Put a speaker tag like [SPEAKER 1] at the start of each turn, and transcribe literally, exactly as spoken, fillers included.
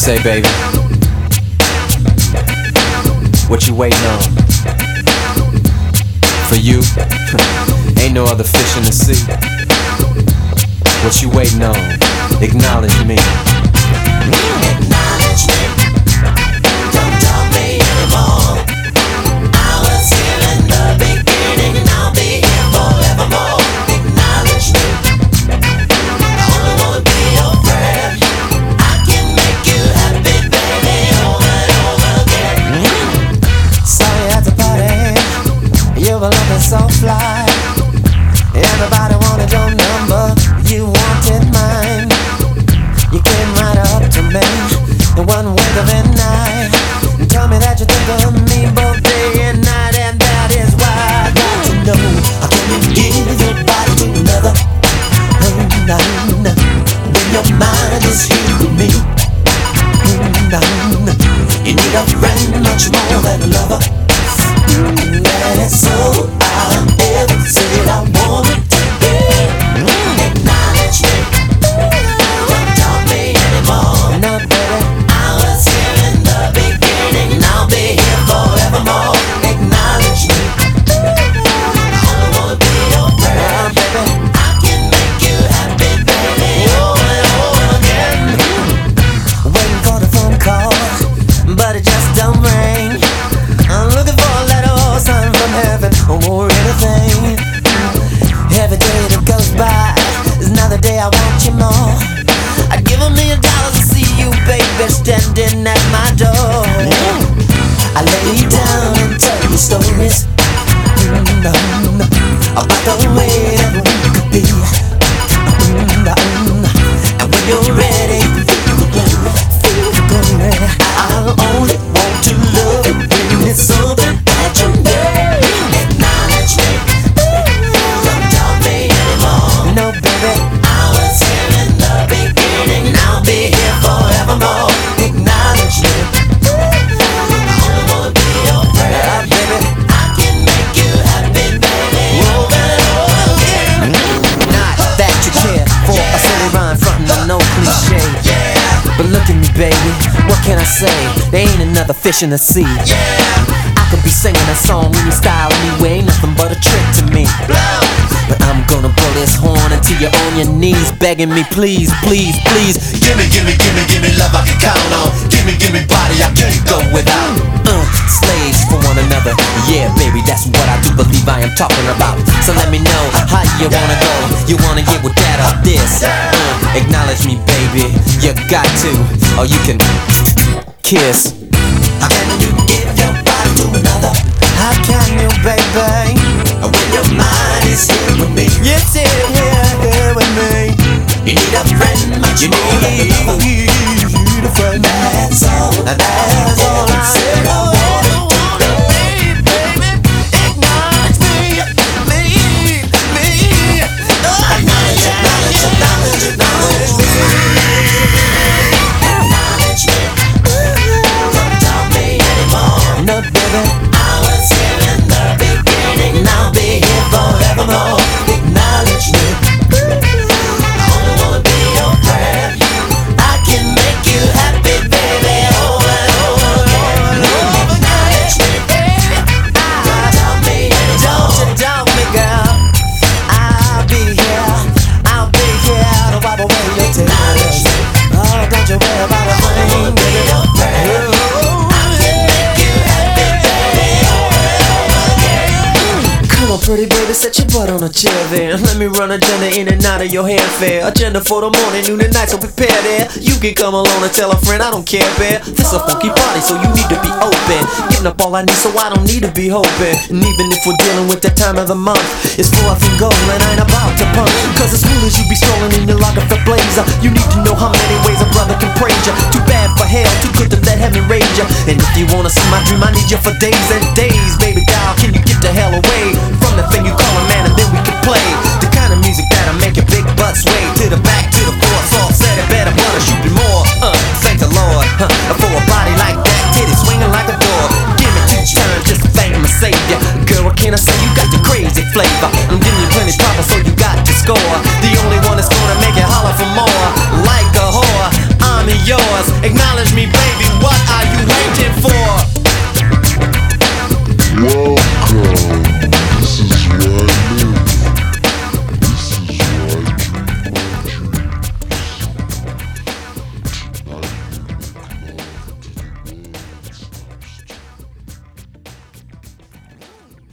[SPEAKER 1] say, baby? What you waiting on? For you? Ain't no other fish in the sea. What you waiting on? Acknowledge me.
[SPEAKER 2] Acknowledge me. Don't tell me anymore. I was here in the beginning and I'll be here forevermore. Acknowledge me. I only wanna be your friend. I can make you happy, baby, over and over again.
[SPEAKER 3] Saw you at the party. You were looking so fly. Everybody wanted your number. You wanted mine. You came right up to me in one wink of an eye and told me that you think of me both day and night, and that is why I got to know.
[SPEAKER 2] How can you give your body to another?
[SPEAKER 3] Mm, nah, nah.
[SPEAKER 2] When your mind is here with me.
[SPEAKER 3] Mm, nah, nah.
[SPEAKER 2] You need a friend much more than a lover.
[SPEAKER 3] Mm,
[SPEAKER 2] That's all I ever said I wanted to be. Acknowledge me. Don't tell me anymore.
[SPEAKER 3] no, baby.
[SPEAKER 2] I was here in the beginning and I'll be here forevermore. Acknowledge me. I only wanna be your
[SPEAKER 3] Oh,
[SPEAKER 2] friend.
[SPEAKER 3] baby.
[SPEAKER 2] I can make you happy, baby, over and over again.
[SPEAKER 3] Waiting for the phone call, but it just don't ring. I'm looking for a letter or something from heaven or anything. Every day that goes by is another day I want you more. I'd give a million dollars to see you, baby, standing at my door. I lay you down and tell you stories mm, no, no, about the way that we could be. Mm, no, no. And when you're ready, feel the glory, feel the glory. I only want to love you when it's something that you need.
[SPEAKER 2] Acknowledge me. Don't tell me anymore.
[SPEAKER 3] No, baby.
[SPEAKER 2] I was here in the beginning and I'll be here forevermore. Acknowledge me. I only wanna be your
[SPEAKER 3] Ah,
[SPEAKER 2] friend.
[SPEAKER 3] baby.
[SPEAKER 2] I can make you happy, baby, over and over again.
[SPEAKER 3] Not that you care for a silly rhyme frontin' no cliche.
[SPEAKER 2] Yeah,
[SPEAKER 3] But look at me, baby, what can I say? There ain't another fish in the sea.
[SPEAKER 2] yeah,
[SPEAKER 3] I could be singing a song in your style anyway, nothing but a trick to me.
[SPEAKER 2] blow.
[SPEAKER 3] But I'm gonna blow this horn until you're on your knees, begging me, please, please, please.
[SPEAKER 2] Gimme, gimme, gimme, gimme love I can count on. Gimme, gimme body I can't go without.
[SPEAKER 3] Uh, slaves for one another. Yeah, baby, that's what I do believe I am talking about. So let me know how you wanna go. You wanna get with that or this? Uh, acknowledge me, baby. You got to, or you can kiss.
[SPEAKER 2] How can you give your body to another?
[SPEAKER 3] How can you, baby?
[SPEAKER 2] When your mind is here with me.
[SPEAKER 3] You sit here, here with me.
[SPEAKER 2] You need a friend much
[SPEAKER 3] You
[SPEAKER 2] more than a lover.
[SPEAKER 3] need a friend.
[SPEAKER 2] That's all.
[SPEAKER 3] That's all I
[SPEAKER 2] said I wanted to do.
[SPEAKER 3] baby. Acknowledge me, me, me.
[SPEAKER 2] Acknowledge, acknowledge, acknowledge, acknowledge me. Acknowledge me. Don't tell me anymore.
[SPEAKER 3] No, baby.
[SPEAKER 2] I was here in the beginning and I'll be here forevermore. Acknowledge me. I only wanna be your friend. I can make you happy, baby, over and over again. Acknowledge me. Don't tell me
[SPEAKER 3] Don't you
[SPEAKER 2] anymore.
[SPEAKER 3] doubt me, girl. I'll be here. I'll be here to wipe away your tears. Oh, don't you worry about a
[SPEAKER 2] I wanna
[SPEAKER 3] thing,
[SPEAKER 2] be
[SPEAKER 3] baby.
[SPEAKER 2] your friend. I can make you happy, baby, over and over again.
[SPEAKER 3] Come on, pretty baby, set your butt on a chair there. Let me run agenda in and out of your hair fair. Agenda for the morning, noon and night, so prepare there. You can come along and tell a friend, I don't care, bear. This a funky party, so you need to be open. Giving up all I need, so I don't need to be hoping. And even if we're dealing with that time of the month, it's fourth and gold, and I ain't about to punk. Cause as soon as you be strolling in your locker for blazer, you need to know how many ways a brother can praise you. Too bad for hell, too good to let heaven rage you. And if you wanna see my dream, I need you for days and days. Baby doll, can you get the hell away from the thing you call a man, and then we can play the kind of music that'll make your big butt sway to the back, to the floor. Soft said it better, butter, shoot me more. Uh, thank the Lord huh, for a body like that, titty swinging like a door. Give me two turns just to thank my savior. Girl, what can I say? You got the crazy flavor. I'm giving you plenty proper, so you got to score. The only one that's gonna make it holler for more. Like a whore, I'm yours. yours. Acknowledge me, baby, what are you waiting for?
[SPEAKER 4] Whoa.